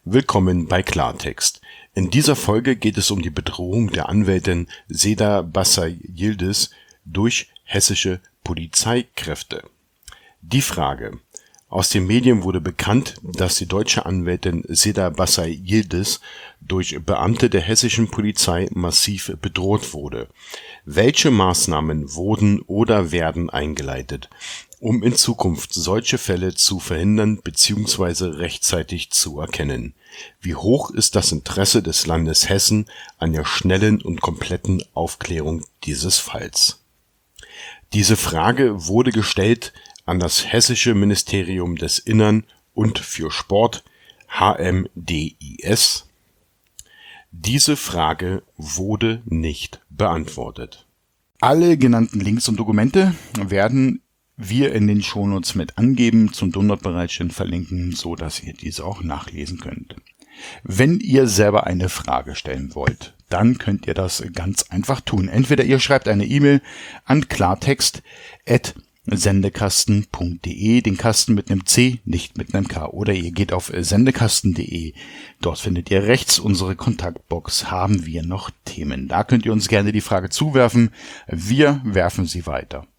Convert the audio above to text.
Willkommen bei Klartext. In dieser Folge geht es um die Bedrohung der Anwältin Seda Basay Yildiz durch hessische Polizeikräfte. Die Frage: Aus den Medien wurde bekannt, dass die deutsche Anwältin Seda Basay Yildiz durch Beamte der hessischen Polizei massiv bedroht wurde. Welche Maßnahmen wurden oder werden eingeleitet, um in Zukunft solche Fälle zu verhindern bzw. rechtzeitig zu erkennen? Wie hoch ist das Interesse des Landes Hessen an der schnellen und kompletten Aufklärung dieses Falls? Diese Frage wurde gestellt an das Hessische Ministerium des Innern und für Sport HMDIS. Diese Frage wurde nicht beantwortet. Alle genannten Links und Dokumente werden wir in den Shownotes mit angeben, zum Download-Bereitstellen verlinken, so dass ihr diese auch nachlesen könnt. Wenn ihr selber eine Frage stellen wollt, dann könnt ihr das ganz einfach tun. Entweder ihr schreibt eine E-Mail an klartext@sendekasten.de, den Kasten mit einem C, nicht mit einem K, oder ihr geht auf sendekasten.de. Dort findet ihr rechts unsere Kontaktbox. Haben wir noch Themen? Da könnt ihr uns gerne die Frage zuwerfen. Wir werfen sie weiter.